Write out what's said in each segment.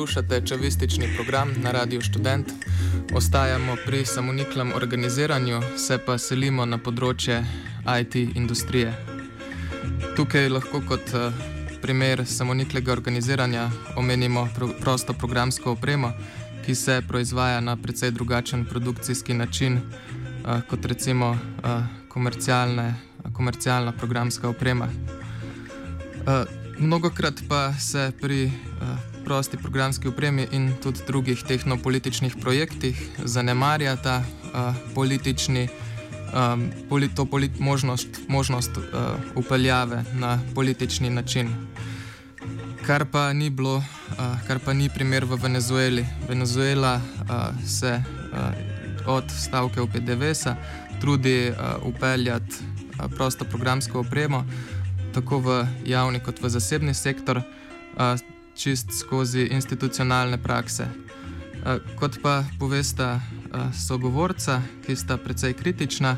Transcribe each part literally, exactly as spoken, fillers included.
Poslušate Čavistični program na Radiu Študent. Ostajamo pri samoniklem organiziranju, se pa selimo na področje I T industrije. Tukaj lahko kot primer samoniklega organiziranja omenimo prosto programsko opremo, ki se proizvaja na precej drugačen produkcijski način kot recimo komercialna programska oprema. Mnogokrat pa se pri prosti programski opremi in tudi drugih tehnopolitičnih projektih zanemarja ta politični, to polit, možnost, možnost upeljave na politični način. Kar pa ni bilo, kar pa ni primer v Venezueli. Venezuela se od stavke U P D V S-a trudi upeljati prosto programsko opremo tako v javni kot v zasebni sektor, čist skozi institucionalne prakse. Kot pa povesta sogovorca, ki sta precej kritična,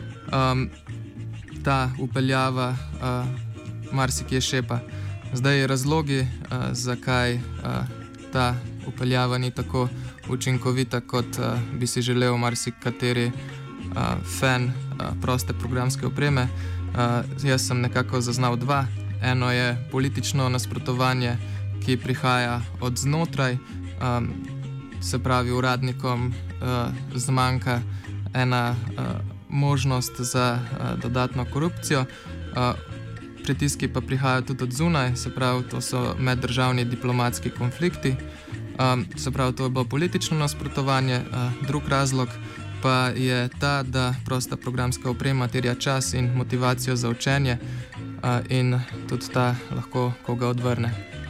ta upeljava marsikje šepa. Zdaj razlogi, zakaj ta upeljava ni tako učinkovita, kot bi si želel marsikateri fan proste programske opreme. Jaz sem nekako zaznal dva. Eno je politično nasprotovanje, ki prihaja od znotraj, se pravi uradnikom zmanjka ena možnost za dodatno korupcijo. Pritiski pa prihajajo tudi od zunaj, se pravi, to so meddržavni diplomatski konflikti, se pravi, to je bilo politično nasprotovanje. Drug razlog pa je ta, da prosta programska oprema terja čas in motivacijo za učenje in tudi ta lahko koga odvrne.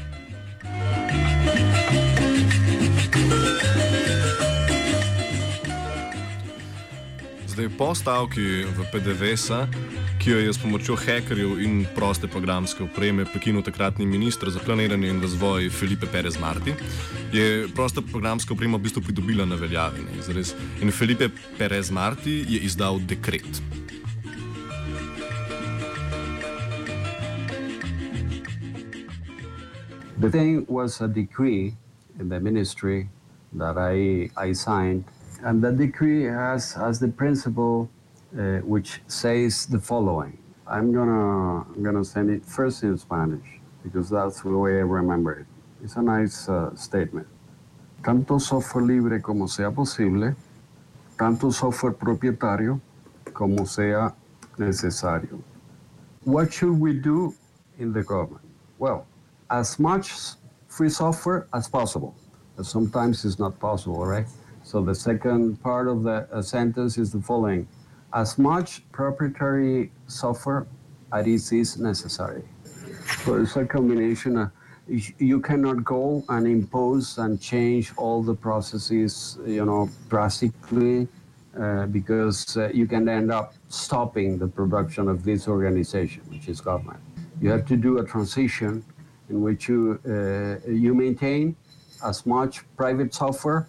Zdaj, po stavki v P D V S-a, ki jo je s pomočjo hekerjev in proste programske opreme prekinil takratni minister za planiranje in razvoj Felipe Perez Marti, je prosta programska oprema v bistvu pridobila na veljavi. In Felipe Perez Marti je izdal dekret. The thing was a decree in the ministry that I, I signed, and the decree has, has the principle uh, which says the following. I'm gonna, I'm gonna send it first in Spanish, because that's the way I remember it. It's a nice uh, statement. Tanto software libre como sea posible, tanto software propietario como sea necesario. What should we do in the government? Well, as much free software as possible. But sometimes it's not possible, right? So the second part of the uh, sentence is the following. As much proprietary software as is necessary. So it's a combination of, you cannot go and impose and change all the processes, you know, drastically, uh, because uh, you can end up stopping the production of this organization, which is government. You have to do a transition in which you, uh, you maintain as much private software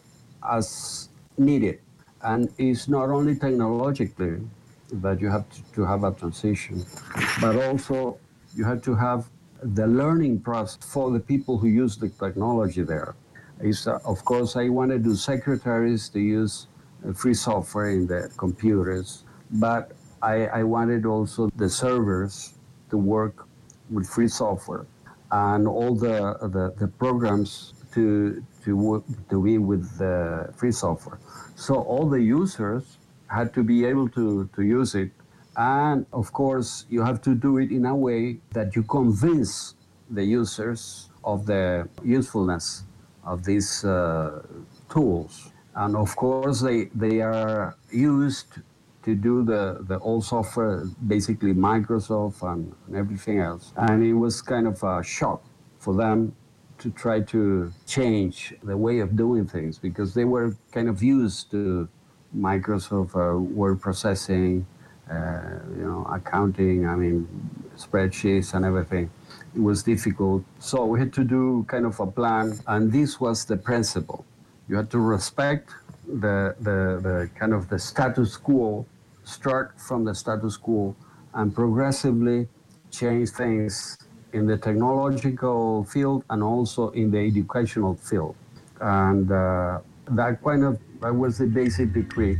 as needed. And it's not only technologically that you have to, to have a transition, but also you have to have the learning process for the people who use the technology there. It's, uh, of course, I wanted the secretaries to use uh, free software in the computers, but I, I wanted also the servers to work with free software and all the, the, the programs to, to, to be with the free software. So all the users had to be able to, to use it. And of course, you have to do it in a way that you convince the users of the usefulness of these uh, tools. And of course, they, they are used to do the, the old software, basically Microsoft and, and everything else. And it was kind of a shock for them to try to change the way of doing things, because they were kind of used to Microsoft uh, word processing, uh, you know, accounting, I mean, spreadsheets and everything. It was difficult. So we had to do kind of a plan, and this was the principle. You had to respect the, the, the kind of the status quo, start from the status quo, and progressively change things in the technological field and also in the educational field. And uh, that kind of, that was the basic decree.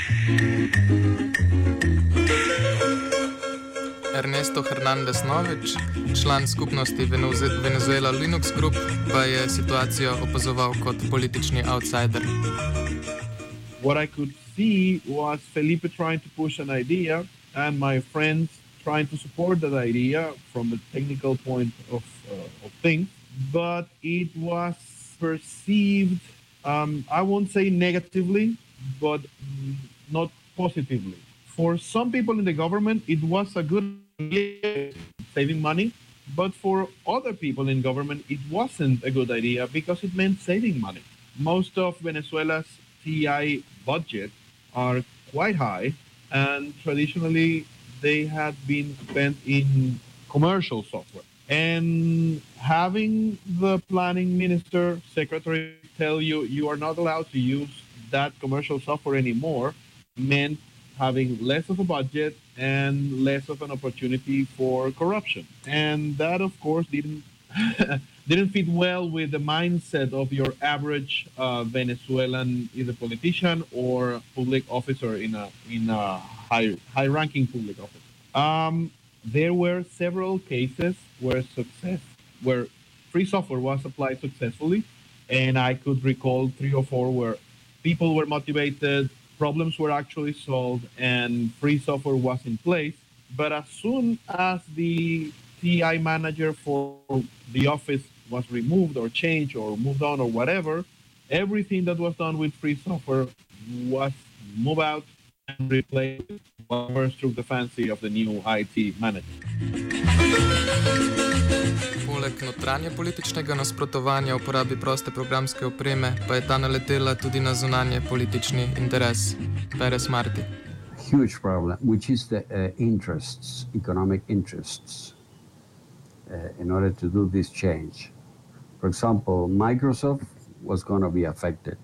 Ernesto Hernandez Novič, član skupnosti Venezuela Linux Group, pa je situacijo opazoval kot politični outsider. What I could see was Felipe trying to push an idea and my friends trying to support that idea from the technical point of, uh, of things, but it was perceived, um, I won't say negatively, but not positively. For some people in the government, it was a good idea, saving money, but for other people in government, it wasn't a good idea because it meant saving money. Most of Venezuela's T I budget are quite high, and traditionally they had been spent in commercial software. And having the planning minister, secretary tell you you are not allowed to use that commercial software anymore meant having less of a budget and less of an opportunity for corruption. And that, of course, didn't didn't fit well with the mindset of your average uh, Venezuelan, either politician or public officer in a in a high high-ranking public office. Um, there were several cases where success, where free software was applied successfully, and I could recall three or four where people were motivated, problems were actually solved, and free software was in place. But as soon as the T I manager for the office was removed or changed or moved on or whatever, everything that was done with free software was moved out and replaced or struck the fancy of the new I T manager. Poleg notranje političnega nasprotovanja uporabi proste programske opreme, pa je ta naletela tudi na zunanje politični interes. Perez Marti. Huge problem, which is the uh, interests, economic interests, uh, in order to do this change. For example, Microsoft was going to be affected.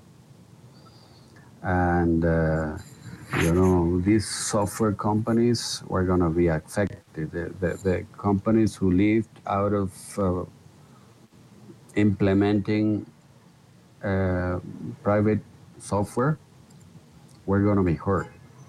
And, uh, you know, these software companies were going to be affected. The, the, the companies who lived out of uh, implementing uh, private software were going to be hurt.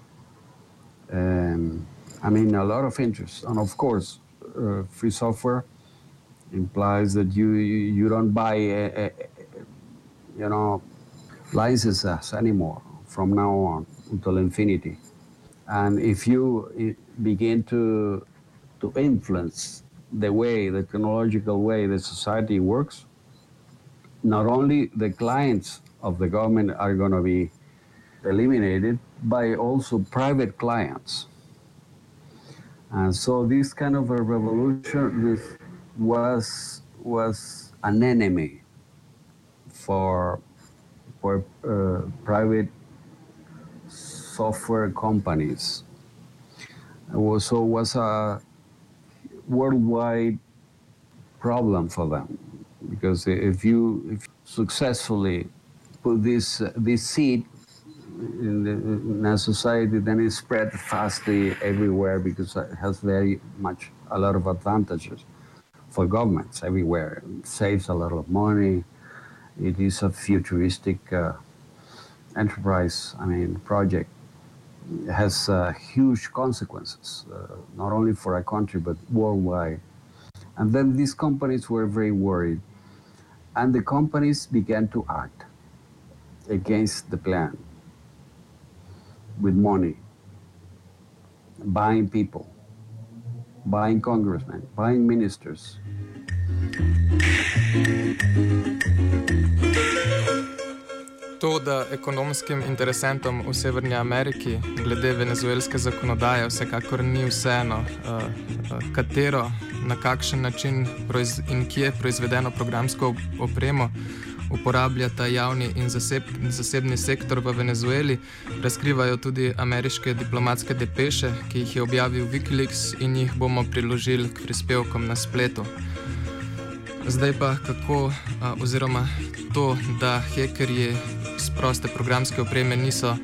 Um, I mean, a lot of interest. And of course, uh, free software implies that you, you don't buy, a, a, you know, licenses anymore from now on until infinity. And if you begin to to influence the way, the technological way the society works, not only the clients of the government are going to be eliminated, but also private clients. And so this kind of a revolution this was was an enemy for for uh, private software companies. It was, so it was a worldwide problem for them, because if you, if you successfully put this uh, this seed in, the, in a society, then it spread fastly everywhere because it has very much a lot of advantages for governments everywhere. It saves a lot of money. It is a futuristic uh, enterprise, I mean, project. It has uh, huge consequences, uh, not only for a country, but worldwide. And then these companies were very worried. And the companies began to act against the plan with money, buying people, buying congressmen, buying ministers. To, da ekonomskim interesentom v Severni Ameriki glede venezuelske zakonodaje vsekakor ni vseeno, katero, na kakšen način in kje proizvedeno programsko opremo uporabljata javni in zaseb, zasebni sektor v Venezueli, razkrivajo tudi ameriške diplomatske depeše, ki jih je objavil Wikileaks in jih bomo priložili k prispevkom na spletu. Zdaj pa kako, oziroma to, da hekerji z proste programske opreme niso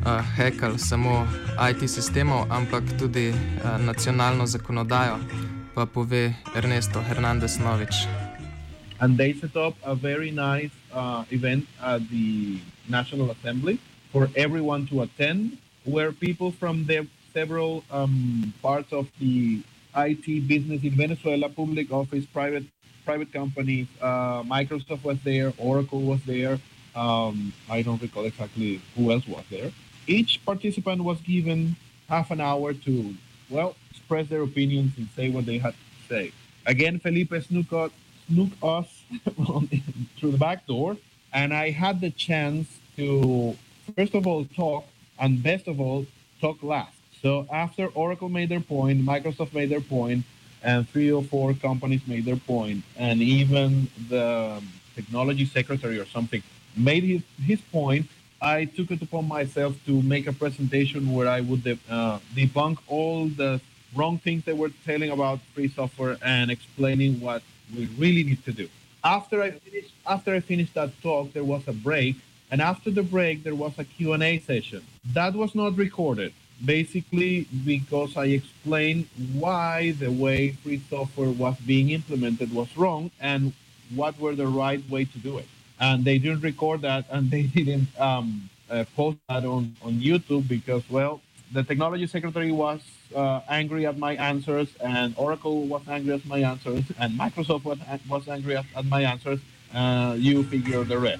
hekali samo I T sistemov, ampak tudi nacionalno zakonodajo, pa pove Ernesto Hernandez Novič. And they set up a very nice uh, event at the National Assembly for everyone to attend, where people from the several um, parts of the I T business in Venezuela, public office, private private companies, uh, Microsoft was there, Oracle was there, um, I don't recall exactly who else was there. Each participant was given half an hour to, well, express their opinions and say what they had to say. Again, Felipe snook us, snook us through the back door, and I had the chance to, first of all, talk, and best of all, talk last. So after Oracle made their point, Microsoft made their point, and three or four companies made their point, and even the technology secretary or something made his, his point, I took it upon myself to make a presentation where I would de- uh, debunk all the wrong things they were telling about free software and explaining what we really need to do. After I finished, after I finished that talk, there was a break, and after the break, there was a Q and A session. That was not recorded, basically because I explained why the way free software was being implemented was wrong and what were the right way to do it. And they didn't record that, and they didn't um, uh, post that on, on YouTube because, well, the technology secretary was uh, angry at my answers, and Oracle was angry at my answers, and Microsoft was, was angry at, at my answers. Uh, you figure the rest.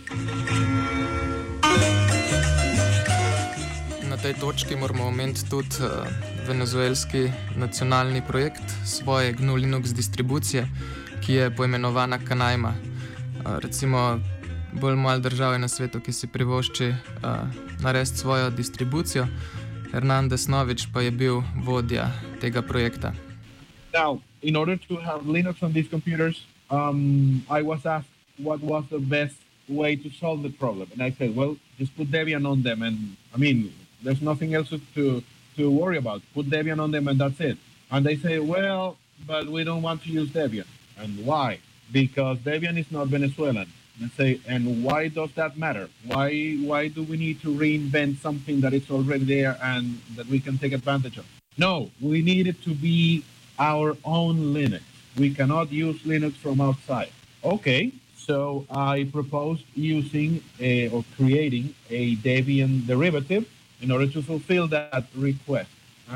Na tej točki moramo omeniti tudi uh, venezuelski nacionalni projekt svoje G N U Linux distribucije, ki je poimenovana Canaima. Uh, recimo, bolj malo držav je na svetu, ki si privošči uh, narediti svojo distribucijo. Hernandez Novič pa je bil vodja tega projekta. Now, in order to have Linux on these computers, um, I was asked what was the best way to solve the problem. And I said, well, just put Debian on them. And I mean, there's nothing else to, to worry about. Put Debian on them and that's it. And they say, well, but we don't want to use Debian. And why? Because Debian is not Venezuelan. And say, and why does that matter? Why why do we need to reinvent something that is already there and that we can take advantage of? No, we need it to be our own Linux. We cannot use Linux from outside. Okay, so I proposed using a, or creating a Debian derivative in order to fulfill that request.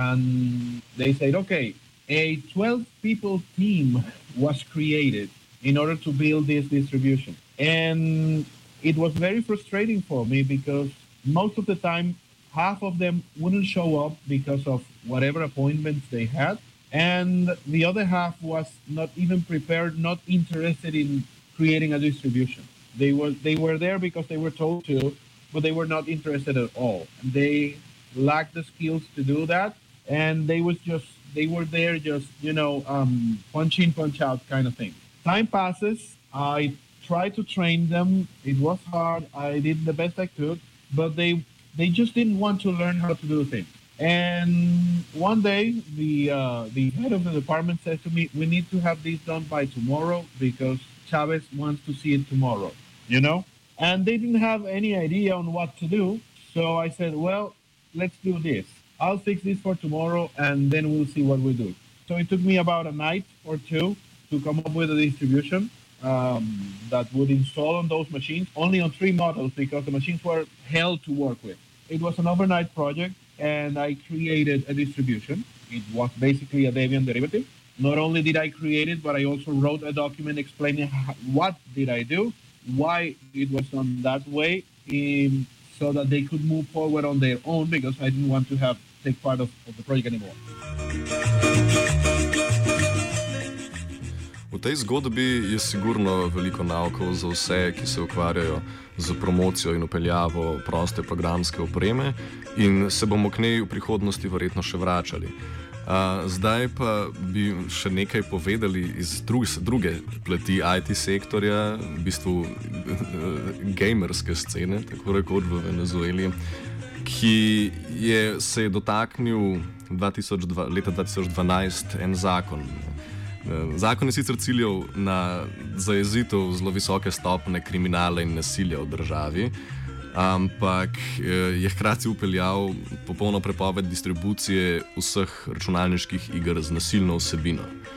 And they said, okay, a twelve people team was created in order to build this distribution. And it was very frustrating for me because most of the time, half of them wouldn't show up because of whatever appointments they had. And the other half was not even prepared, not interested in creating a distribution. They were, they were there because they were told to, but they were not interested at all. They lacked the skills to do that. And they was just, they were there just, you know, um, punch in, punch out kind of thing. Time passes. I tried to train them. It was hard. I did the best I could, but they they just didn't want to learn how to do things. And one day, the uh, the head of the department said to me, "We need to have this done by tomorrow because Chavez wants to see it tomorrow." You know, and they didn't have any idea on what to do. So I said, "Well, let's do this. I'll fix this for tomorrow, and then we'll see what we do." So it took me about a night or two to come up with a distribution um, that would install on those machines, only on three models because the machines were hell to work with. It was an overnight project, and I created a distribution. It was basically a Debian derivative. Not only did I create it, but I also wrote a document explaining how, what did I do, why it was done that way, in, so that they could move forward on their own because I didn't want to have take part of, of the project anymore. V tej zgodbi je sigurno veliko naukov za vse, ki se ukvarjajo z promocijo in upeljavo proste programske opreme in se bomo k njej v prihodnosti verjetno še vračali. Uh, zdaj pa bi še nekaj povedali iz druge, druge plati I T sektorja, v bistvu gamerske scene, tako rekoč v Venezueli, ki je, se je dotaknil dva tisoč dva, leta dva tisoč dvanajst en zakon. Zakon je sicer ciljal na zajezitev zelo visoke stopnje kriminala in nasilja v državi, ampak je hkrati upeljal popolno prepoved distribucije vseh računalniških iger z nasilno vsebino.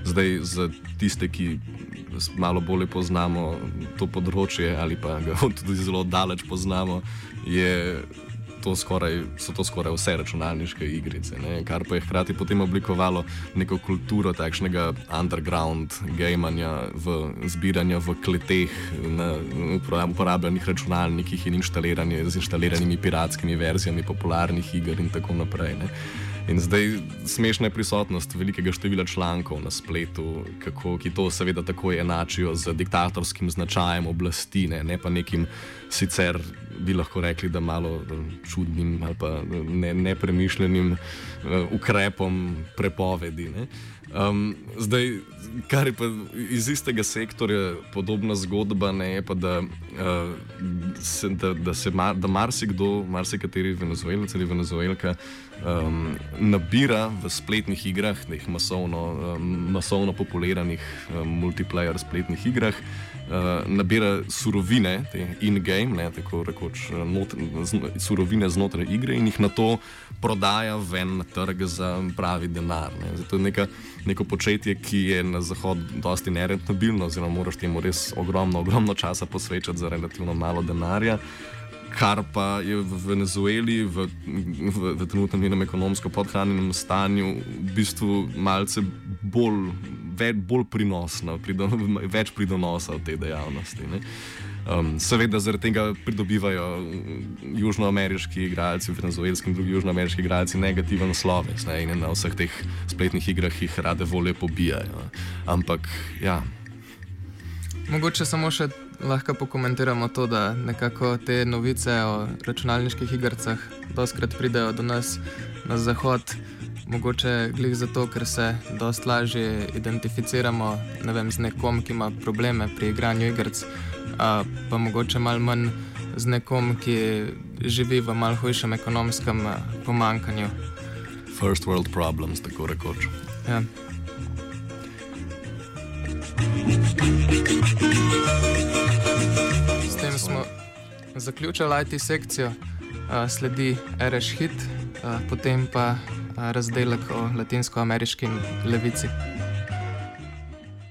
Zdaj, za tiste, ki malo bolje poznamo to področje ali pa ga tudi zelo daleč poznamo, je to skoraj, so to skoraj vse računalniške igrice, ne? Kar pa je hkrati potem oblikovalo neko kulturo takšnega underground gamanja, v zbiranja v kleteh, na uporabljenih računalnikih in inštaliranje z inštaliranimi piratskimi verzijami popularnih iger in tako naprej. Ne? In zdaj smešna je prisotnost velikega števila člankov na spletu, kako, ki to seveda tako enačijo z diktatorskim značajem oblasti, ne, ne pa nekim sicer bi lahko rekli, da malo čudnim ali pa ne, nepremišljenim uh, ukrepom prepovedi. Ne. Um, zdaj, kar je pa iz istega sektorja podobna zgodba, ne, je pa, da, uh, se, da, da se mar, da marsikdo, marsikateri Venezuelec ali Venezuelka um, nabira v spletnih igrah, teh masovno, um, masovno populiranih um, multiplayer spletnih igrah, uh, nabira surovine, te in-game, ne, tako rekoč not, z, surovine znotraj igre in jih na to prodaja ven na trg za pravi denar. Ne. Zato je neka neko početje, ki je na Zahodu dosti nerentabilno, oziroma moraš temu res ogromno, ogromno časa posvečati za relativno malo denarja, kar pa je v Venezueli v, v, v trenutnem njenem ekonomsko podhranjenem stanju v bistvu malce bolj, več, bolj prinosno, prido, več pridonosa od te dejavnosti. Ne? Um, seveda zaradi tega pridobivajo južnoameriški igralci, venezuelski in drugi južnoameriški igralci negativen sloves, ne, in na vseh teh spletnih igrah jih rade volje pobijajo. Ampak, ja. Mogoče samo še lahko pokomentiramo to, da nekako te novice o računalniških igrcah dostkrat pridejo do nas na Zahod, mogoče glih zato, ker se dost lažje identificiramo, ne vem, z nekom, ki ima probleme pri igranju igrc, a pa mogoče malo manj z nekom, ki živi v malo hujšem ekonomskem pomankanju. First world problems, tako rekoč. Ja. S tem smo zaključili I T sekcijo, a, sledi Ereš hit, a, potem pa a, razdelek o latinskoameriški levici.